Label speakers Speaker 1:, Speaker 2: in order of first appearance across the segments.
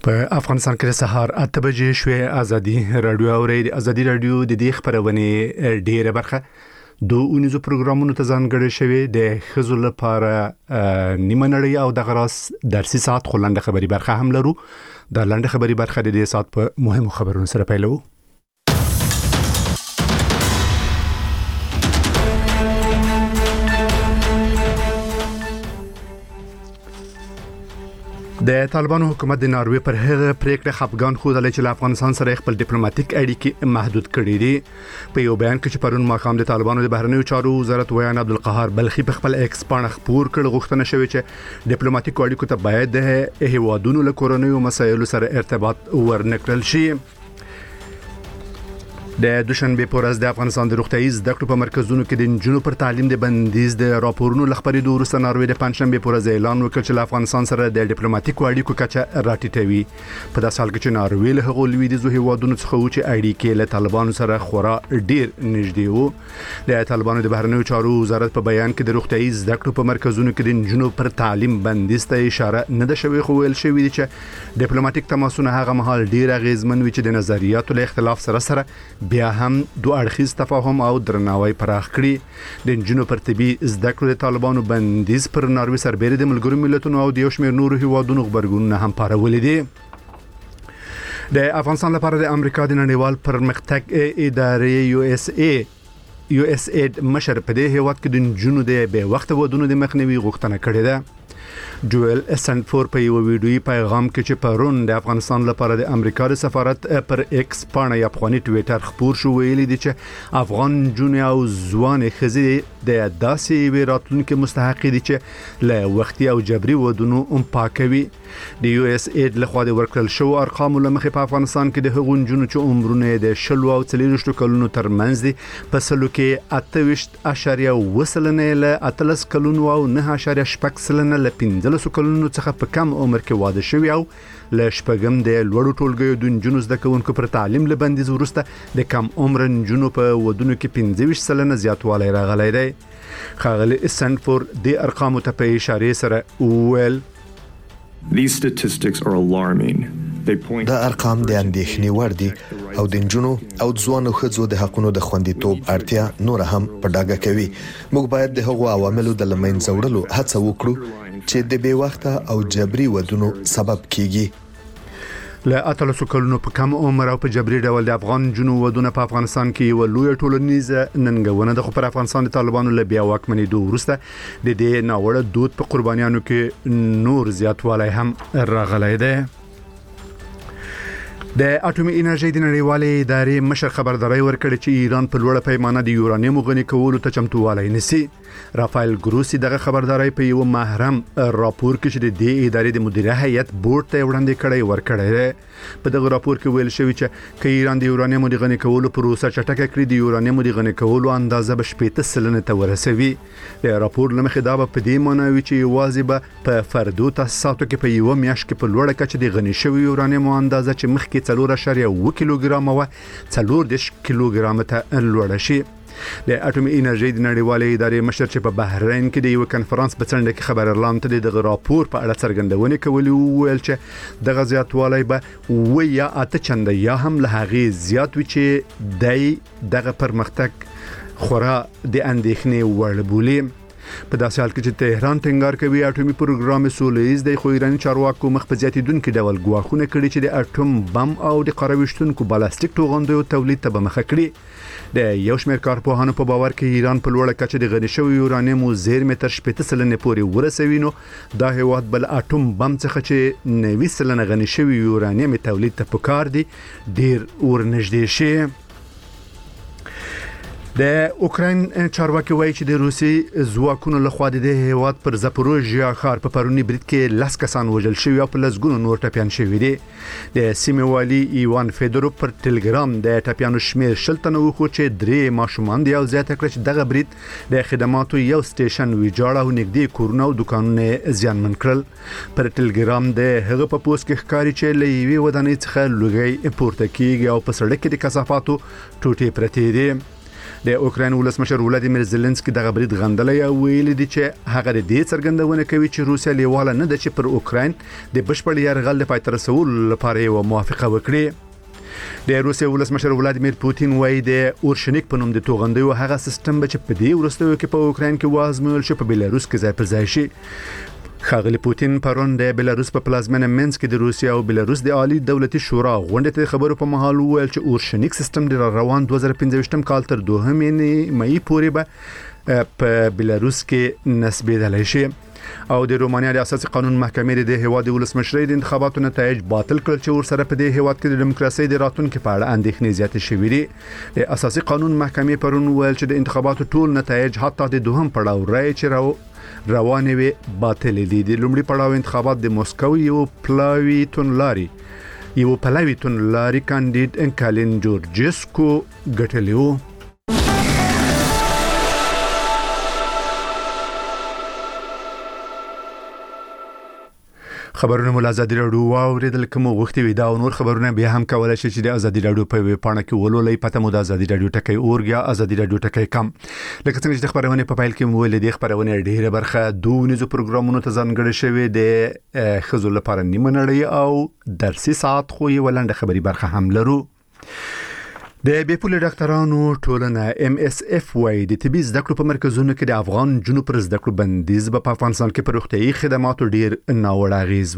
Speaker 1: په افغانستان کې سهار 8 بجې شوې ازادي رادیو اوري ازادي رادیو د دې خبرونه ډیره برخه دوه اونیزو پروګرامونو ته ځانګړي شوی د خزو لپاره نیمه نړۍ او د غراس درسي ساعت خلنده خبري برخه هم لرو د لنډه خبري برخه د دې ساعت په مهمو خبرونو سره پیلو. د طالبانو حکومت د ناروې پر هغه پریکړه خپګان خوده چې افغانستان سره خپل ډیپلوماټیک اړیکې محدود کړي دي. په یو بیان کې چې پرون ماښام د طالبانو د بهرنیو چارو وزارت ویان عبدالقهار بلخي په خپل ایکس باندې خبر کړ غوښتنه شوې چې ډیپلوماټیک اړیکو ته باید د هیوادونو له کورنیو مسایلو سره ارتباط ورنکړل شي. د دوشنبه په ورځ د افغانستان د روغتیايي زده کړو په مرکزونو کې د انجونو پر تعلیم د بندیز د راپورونو لخبري د وروسته ناروې د پنځشنبه په ورځ اعلان وکړ چې افغانستان سره د ډیپلوماټیکو اړیکو کچه راټیټوي. په داسې حال کې چې ناروې له هغو لویدیځو هیوادونو څخه و چې اړیکې له طالبانو سره خورا ډیر نږدې وو. د طالبانو د بهرنیو چارو وزارت په بیان کې د روغتیايي زده کړو په مرکزونو کې د انجونو پر تعلیم بندیز ته اشاره نه ده شوې، خو ویل شوی دی چې ډیپلوماټیک تماسونه هغه مهال ډیر اغیزمن وي چې د نظریاتو له اختلاف سره بیا هم دوه اړخیز تفاهم او درناوی پراخ کړي. د انجونو پر طبي زده کړو د طالبانو بندیز پر ناروې سربېره د ملګرو ملتونو او د یو شمېر نورو هیوادونو خبرګونونه هم پارولې دي. د افغانستان لپاره د امریکا د نړیوال پرمختګ ادارې USAID مشر په دې هیواد کې د انجونو د بې وخت ودونو د مخنیوي غوښتنه کړې ده. جوئل سنټفور په یو ویډیوي پیغام کې چې پرون د افغانستان لپاره د امریکا د سفارت پر ایکس باندې افغاني ټویټر خبر شو ویلي دي چې افغان جونې او ځوان ښځې د داسې ویراتونکو مستحق دي چې له وختي او جبري ودونو پاکوي. د USAID لخوا د ورکړل شو ارقام لمخې په افغانستان کې د هغو جنونو چې عمرونه د 10 او 30 کلونو ترمنځ دي په سلو کې 28.8 سلنه له 13 کلونو او 9.8 سلنه له 15 کلونو څخه په کم عمر کې واده شوی او له شپږم د لوړو ټولګیو د جنونو زده کوونکو پر تعلیم له بندیز وروسته د کم عمر جنونو په ودونو کې 25 سلنه زیاتوالی راغلی دی. خاغلی سنټفور د ارقامو ته په اشاره سره ویل
Speaker 2: These statistics are alarming.
Speaker 3: دا ارقام د اندېښنې وړ دي او د انجونو او ځوانو ښځو د حقونو د خوندیتوب اړتیا نور هم په ډاګه کوي. موږ باید د هغو عواملو د لمنځه وړلو هڅه وکړو چې د بې وخته او جبري ودونو سبب کیږي.
Speaker 1: له 13 کلونو په کم عمر او په جبري ډول د افغان جنو ودونه په افغانستان کې یو لوی ټولنیزه ننګونه د خو پر افغانستان د طالبانو له بیا واکمنۍ دوه وروسته د دې ناوړه دود په قربانیانو کې نور زیاتوالی هم راغلی دی. د اټومي انرژي د نړیوالې ادارې مشر خبرداري ورکړي چې ایران په لوړه پیمانه د یورانیم غني کولو ته چمتووالی نیسي. رافایل ګروسی دغه خبرداري په یو محرم راپور کې چې د دې ادارې د مدیره هیئت بورډ ته وړاندې کړی. په دغه راپور کې ویل شوی چې ایران د یورانیم د غني کولو پروسه چټکه کړي د یورانیم د غني کولو اندازه به 80 سلنه ته ورسوي. د راپور لمخې دا په دې معنی وی چې یوازې به په فردو تاسیساتو کې په یو میاشت کې په لوړه کچه د غني شوی یورانیم اندازه چې مخکې 4.1 کیلوګرام او 40 کیلوګرام ته لوړه شي. د اټومي انرژي د نړیوالې ادارې مشر چې په بحرین کې د یو کنفرانس په څنډه کې خبر اعلان ته د راپور په اړه څرګندونه کوي ویل چې د غزياتوالي به و یا 8 چنده یا هم له هغه زیات وي چې دغه پرمختګ خورا د اندېښنې وړ بولي. په داسې حال کې چې تهران ټینګار کوي اټومي پروګرام سولهییز د ایراني چارواکو مخ په زیاتیدونکو ډول ګواښونه کړي چې د اټوم بم او د قراویشتونکو بالستیک توغندیو تولید ته به مخه کړي. د یو شمېر کارپوهانو په باور کې ایران په لوړه کچه د غني شوی یورانیم زیرمې تر 80 سلنه پورې ورسوي نو دا هیواد بل اټوم بم څخه چې 90 سلنه غني شوی یورانیم تولید ته پکار دي ډیر ورنږدې شي. د اوکراین چارواکي وایي چې د روسي ځواکونو لخوا د هیواد پر زاپوروژیا ښار په پرونی برید کې 10 کسان وژل شوي او په لسګونو نور ټپيان شوي دي. د سیمې والي ایوان فیدورو پر ټلګرام د ټپيانو شمیر 10 تنه وخو چې 3 ماشومان دي او زیاته کړ چې دغه برید د خدماتو یو سټیشن ویجاړه او نږدې کورونه او دکانونه زیانمن کړل. پر ټلګرام د هغه په پوسټ کې ښکاري چې لوی ودانۍ څخه لوګي پورته کیږي او په سړک کې د کثافاتو ټوټې پرتې دي. د اوکراین ولسمشر ولادیمیر زيلنسکي د برید غندلې او ویل دي چې هغه د دې څرګندونه کوي چې روسیا لیواله نه ده چې پر اوکراین د بشپړ یرغل لپاره تر رسول لپاره یو موافقه وکړي. د روسیې ولسمشر ولادیمیر پوتین وایي د اورشنیک په نوم د توغندیو هغه سیستم چې په دې وروستیو کې په اوکراین کې وازمول شو په بیلاروس کې ځای پر ځای شي. ښاغلي پوتین پرون د بیلاروس په پلازمینه مینسک کې د روسیا او بیلاروس د عالی دولتي شورا غونډې ته خبرو په مهال وویل چې اورشنیک سیستم د روان 2015 کال تر 2 مې پورې به په بیلاروس کې نسبېدلی شي. او د رومانیا د اساسي قانون محکمې د هیواد ولسمشر د انتخاباتو نتایج باطل کړل چې ورسره په دې هیواد کې د دیموکراسي د راتلونکو په اړه اندېښنې زیاتې شوې دي. د اساسي قانون محکمې پرون ویل چې د انتخاباتو ټول نتایج حتی د دوهم پړاو رای چې روانې وي باطل دي. د لومړي پړاو انتخابات د موسکو یو پلاوی تونلاري کاندید کالین جورجسکو ګټلی و. خبرونه مول ازادي راډیو واوریدل کوم وختي ودا او نور خبرونه بیا هم کولای شي چې د ازادي راډیو په ویب پاڼه کې ولولې پته مو د ازادي راډیو ټکی اورګیا ازادي راډیو ټکی کم. لکه څنګه چې خبرونه په فایل کې مول د خبرونه ډیره برخه دونیزو پروګرامونو ته ځانګړي شوی د خزو لپاره نیمه نړۍ او درسي ساعت خو یې ولنډه خبري برخه هم لرو. د بیپول ډاکټرانو ټولنه MSF وايي د طبي زده کړو په مرکزونو کې د افغان جنوب پر زده کړو بندیز په افغانستان کې پر روغتيایي خدماتو ډیر ناوړه اغیز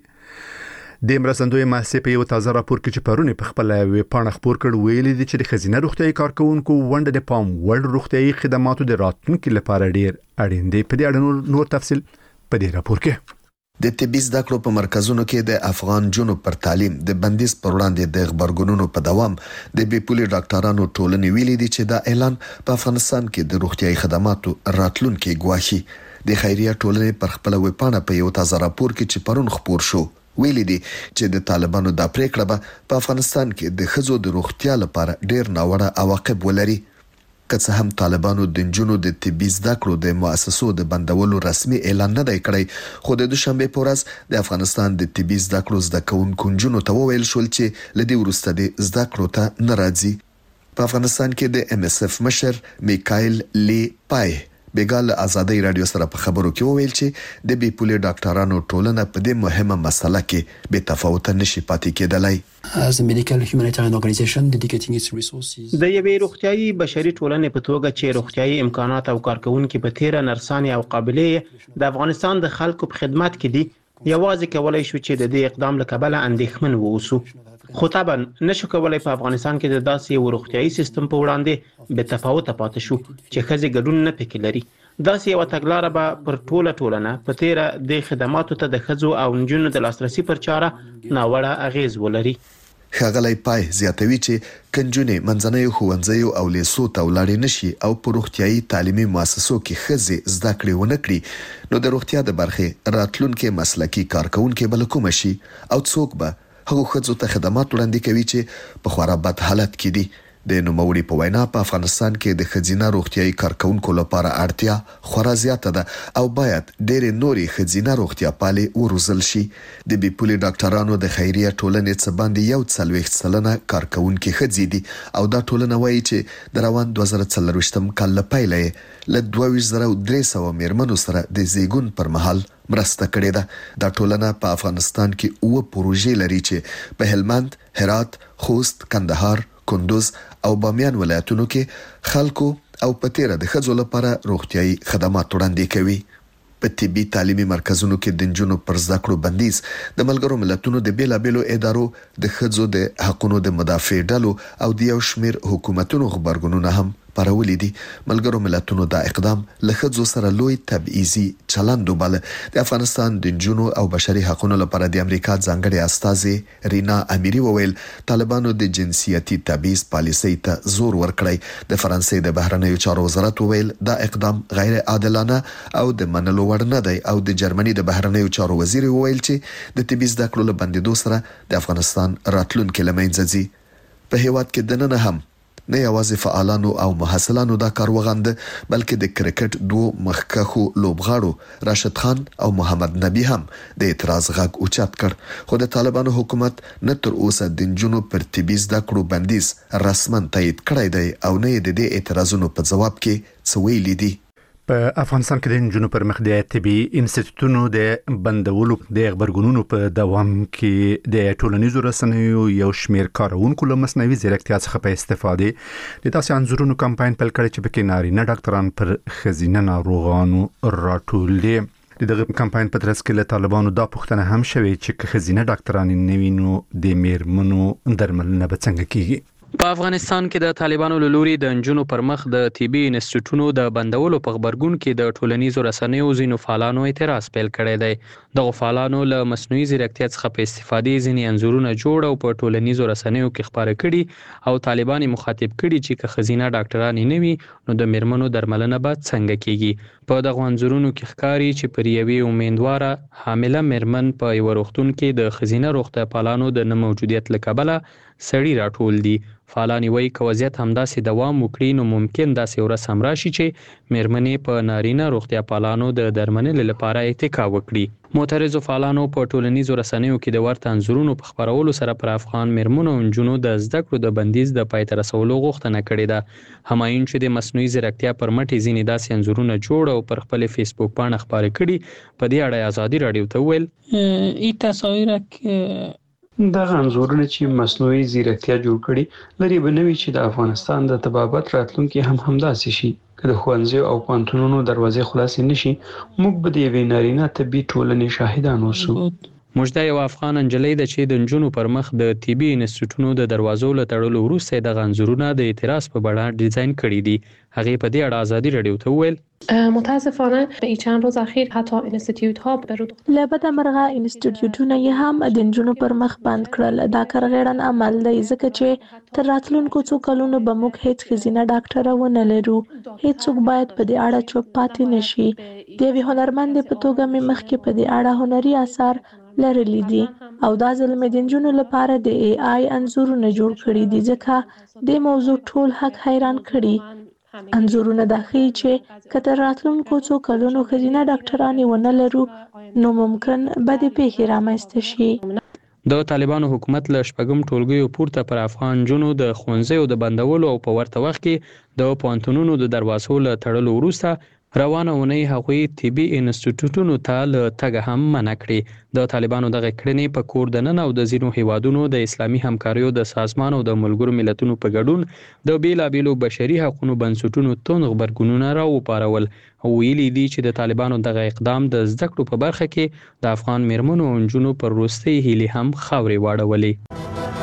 Speaker 1: وکړي. د مرستندوی مؤسسې په یو تازه راپور کې چې پرونه په خپل ویب پاڼه خبر کړ ویلي دي چې د خزینه روغتيایي کارکونکو ونډه د پام وړ روغتيایي خدماتو د راتلونکو لپاره ډیر اړین دی. په دې اړه نور تفصیل په دې راپور کې.
Speaker 3: د طبي زده کړو په مرکزونو کې د افغان جنوب پر تعلیم د بندیز پر وړاندې د خبرګونونو په دوام د بیپولي ډاکټرانو ټولنې ویلي دي چې دا اعلان په افغانستان کې د روغتيایي خدماتو راتلونکي ګواښي. د خیریه ټولنې پر خپل ویب پاڼه په یو تازه راپور کې چې پرون خبر شو ویلي دي چې د طالبانو د پریکړه به په افغانستان کې د خزو د روغتیا لپاره ډیر ناوړه عواقب ولري. که څه هم طالبانو د جنونو د طبي زده کړو د مؤسسو د بندولو رسمي اعلان نه دی کړی خو د دوشنبه په ورځ د افغانستان د طبي زده کړو زده کوونکو جنونو ته وویل شول چې لدی ورسته د زده کړو ته ناراضي. په افغانستان کې د MSF مشر میکایل لی پای بیګال ازادي رادیو سره په خبرو کې وویل چې د بیپولي ډاکټرانو ټولنه په دې مهمه مسله کې به تفاوت نشي پاتې کېدلای.
Speaker 4: As a medical humanitarian organization dedicating its resources
Speaker 5: د یوې روغتيایي بشري ټولنې په توګه چې روغتيایي امکانات او کارکونکو په تیره نرسانې او قابلیت د افغانستان د خلکو په خدمت کې دي یوازې کولای شو چې د دې اقدام لکبله اندېښمن ووسو. خو طبعا نشو کولای په افغانستان کې د داسې یو روغتيایي سیستم په وړاندې به تفاوت پاتې شو چې خزي ګډون نه پکې لري. داسې یو تګلارې به پر ټولنه په تیره د خدماتو ته د خزو او نجونو د لاسرسي پر چاره ناوړه اغیز ولري.
Speaker 3: ښاغلی پای زیاتوي چې کنجونې منځنۍ ښوونځیو او لیسو ته ولاړې نشي او په روغتيایي تعلیمي مؤسسو کې خزي زده کړې ونه کړي نو د روغتیا د برخې راتلونکي مسلکي کارکونکو بل کوم شي او څوک به هغه خزو ته خدمات وړاندې کوي چې په خورا بد حالت کې دي. د نوموړي په وینا په افغانستان کې د خزینه روغتيایي کارکونکو لپاره اړتیا خورا زیاته ده او باید ډېر نوري خزینه روغتیا پالي وروزل شي. د بیپولي ډاکټرانو د خیریه ټولنې څخه باندې یو 40% کارکونکو خزي دي او دا ټولنه وایي چې د روان 2024 کال لپاره له 2300 میرمنو سره د زیګون پر مهال مرسته کړې ده. دا ټولنه په افغانستان کې 9 پروژې لري چې په هلمند، هرات، خوست، کندهار، کندوز او بامیان ولایتونو کې خلکو او پتیره د خځو لپاره روغتيایي خدمات وړاندې کوي. په طبي تعلیمي مرکزونو کې د جنونو پر زده کړو بندیز د ملګرو ملتونو د بیلابېلو ادارو د خځو د حقوقو د مدافع ډلو او د یو شمیر حکومتونو خبرګونونه هم پرولې دي. ملګرو ملتونو دا اقدام له خځو سره لوی تبعیضي چلند وباله. د افغانستان د جنونو او بشري حقوقو لپاره د امریکا ځانګړي استاذ رینا امیری وویل طالبانو د جنسیتي تبعیض پالیسۍ ته زور ورکړی. د فرانسې د بهرنیو چارو وزارت وویل دا اقدام غیر عادلانه او د منلو وړ نه دی او د جرمني د بهرنیو چارو وزیر وویل چې د طبي زده کړو له بندیدو سره د افغانستان راتلونکي لمنځه ځي. په هیواد کې دننه هم نه یوازې فعالانو او محصلانو دا کار وغنده بلکې د کرکټ دوه مخکخو لوبغاړو راشد خان او محمد نبی هم د اعتراض غږ اوچت کړ خو د طالبانو حکومت نه تر اوسه د جنونو پر طبي زده کړو بندیز رسما تایید کړی دی او نه د دې اعتراضونو په جواب کې څه ویلي دي.
Speaker 1: په افغانستان کې د جنونو پر مخ د طبي انسټیټوټونو د بندولو د خبرګونونو په دوام کې د ټولنیزو رسنیو یو شمېر کارونکو له مصنوعي ځیرکتیا څخه په استفاده د تاسو انځورونو کمپاین پیل کړی چې په نارینه ډاکټران پر خزینه ناروغانو راټولې دغه کمپاین په ترڅ کې له طالبانو دا پوښتنه هم شوې چې خزینه ډاکټران نوینو د میرمنو درملنه به څنګه کیږي.
Speaker 6: په افغانستان کې د طالبانو له لوري د انجونو پر مخ د طبي انسټیټوټونو د بندولو په خبرګون کې د ټولنیزو رسنیو ځینو فعالانو اعتراض پیل کړی دی. دغه فعالانو له مصنوعي ځیرکتیا څخه په استفادې ځینې انځورونه جوړ او په ټولنیزو رسنیو کې خپاره کړي او طالبان مخاطب کړي چې که خزینه ډاکټران نه وي نو د میرمنو درملنه به څنګه کیږي. په دغه انځورونو کې ښکاري چې پر یوې امیندواره حامله میرمن په یو روغتون کې د خزینه روغتیا پالانو د نه موجودیت له کبله سړی راټول دي. فعالان وایي که وضعیت همداسې دوام وکړي نو ممکن داسې ورځ هم راشي چې میرمنې په نارینه روغتیا پالانو د درملنې لپاره اتکا وکړي. معترضو فعالانو په ټولنیزو رسنیو کې د ورته انځورونو په خپرولو سره پر افغان میرمنو او نجونو د زده کړو د بندیز د پای ته رسولو غوښتنه کړې ده. همایون چې د مصنوعي ځیرکتیا پر مټ ځینې داسې انځورونه جوړ او پر خپل فیسبوک باندې خپاره کړي په دې اړه ازادي رادیو ته وویل
Speaker 7: این تصاویر که دغه انځورونه چې مصنوعي ځیرکتیا جوړ کړي لري به نوي چې د افغانستان د طبابت راتلونکي هم همداسې شي. که د ښوونځیو او پوهنتونونو دروازې خلاصې نشي موږ به د یوې نارینه طبي ټولنې شاهدان اوسو.
Speaker 6: مجده یو افغان انجلۍ ده چې د نجونو پر مخ د طبي انسټیټوټونو د دروازو له تړلو وروسته دغه انځورونه د اعتراض په بڼه ډیزاین کړي دي. هغې په دې اړه ازادي رادیو ته وویل
Speaker 8: متاسفانه به این چند روز اخیر حتی انستیتیوت ها برود
Speaker 9: لبد مرغه انستیتیوټونه یې هم د نجونو پر مخ بند کړل. دا کارغړن عمل دی ځکه چې تر راتلونکو څو کلونو به موږ هیڅ ښځینه ډاکټره ونه لرو. هیڅوک باید په دې اړه چوپ پاتې نشي. د یوې هنرمندې په توګه مې مخکې په دې اړه هنري اثار لرلي دي او دا ځل مې د نجونو لپاره د ای آی انځورونه جوړ کړي دي ځکه د موضوع ټول حق حیران کړي. انځورونه دا ښیي چې که تر راتلونکو څو کلونو ښځینه ډاکټرانې ونه لرو نو ممکن بدې پیښې رامنځته شي.
Speaker 6: د طالبانو حکومت له شپږم ټولګیو پورته پر افغان نجونو د ښوونځیو د بندولو او په ورته وخت کې د پوهنتونونو د دروازو له تړلو وروسته روانه اونۍ هغوی طبي انسټیټوټونو ته له تګه هم منع کړي. د طالبانو دغه کړنې په کور دننه او د ځینو هیوادونو د اسلامي همکاریو د سازمان او د ملګرو ملتونو په ګډون د بیلابیلو بشري حقوقو بنسټونو توند غبرګونونه راوپارول او ویلي دي چې د طالبانو دغه اقدام د زده کړو په برخه کې د افغان میرمنو او نجونو پر وروستۍ هیلې هم خاورې واړولې.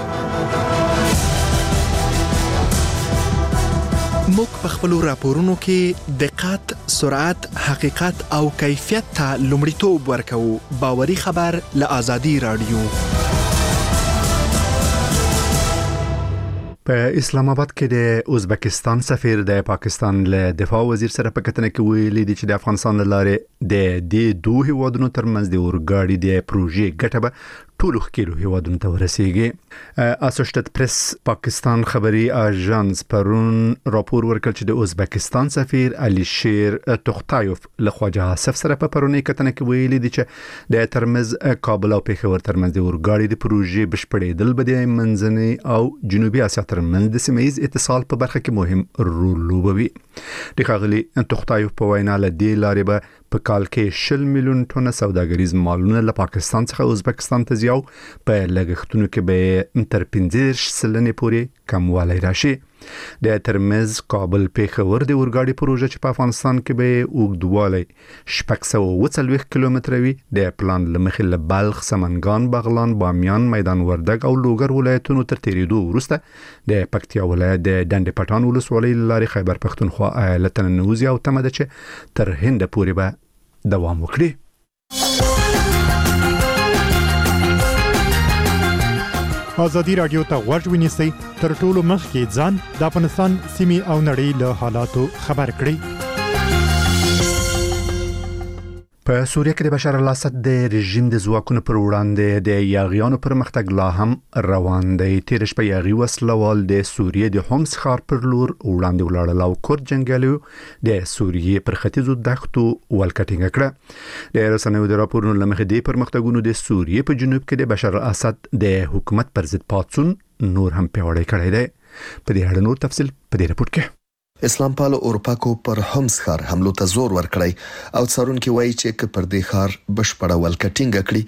Speaker 10: موږ په خپل راپورونو کې دقت، سرعت، حقیقت او کیفیت ته لومړیتوب ورکوو. باوري خبر له آزادي رادیو.
Speaker 1: په اسلام آباد کې د ازبکستان سفیر د پاکستان له دفاع وزیر سره په کتنه کې ویلي دي چې د افغانستان لاره د دوه هیوادونو ترمنځ د اورګاډي د پروژې ګټه به ټولو ښکیلو هیوادونو ته ورسیږي. اسوشییټډ پریس پاکستان خبري اژانس پرون راپور ورکړ چې د ازبکستان سفیر علي شیر توختایوف له خواجه آصف سره په پرونی کتنه کې ویلي دي چې د ترمز کابل او پېښور ترمنځ د اورګاډي د پروژې بشپړېدل به د منځنۍ او جنوبي اسیا ترمنځ د سیمه ییز اتصال په برخه کې مهم رول لوبوي. د ښاغلي توختایوف په وینا له دې لارې به په کال کې 10 میلیون ټنه سوداګریز مالونه له پاکستان څخه ازبکستان ته ځي او په لګښتونو کې به تر 15% پورې کموالی راشي. د ترمز کابل پېښور د اورګاډي پروژه چې په افغانستان کې به اوږدوالی 640 کیلومتره وي د پلان له مخې له بلخ، سمنګان، بغلان، بامیان، میدان وردګ او لوګر ولایتونو تر تیریدو وروسته د پکتیا ولایت د ډنډ پټان ولسوالۍ لارې خیبر پښتونخوا ایالت ته ننوځي او تمه ده چې تر هند پورې به دوام وکړي.
Speaker 11: آزادی رادیو ته غوږ ونیسئ تر ټولو مخکې ځان د افغانستان سیمې او نړۍ له حالاتو خبر کړئ.
Speaker 1: په سوریه کې د بشار الاسد د رژیم د ځواکونو پر وړاندې د یاغیانو پرمختګ لا هم روان دی. تیر شپه یاغي وسلوال د سوریه د هومس ښار پر لور وړاندې ولاړل او کورد جنگیالو د سوریه پر ختیځو دښتو ولکټینګ کړه. د رسنیو د راپورونو لمخې د پرمختګونو د سوریه په جنوب کې د بشار الاسد د حکومت پر ضد پاتسون نور هم پیاوړی کړی دی. په دې اړه نور تفصیل په دې راپور کې.
Speaker 3: اسلام پالو اروپاکو پر هومس ښار حملو ته زور ورکړی او څارونکو وایي چې پر دې ښار بشپړه ولکټینګ کړي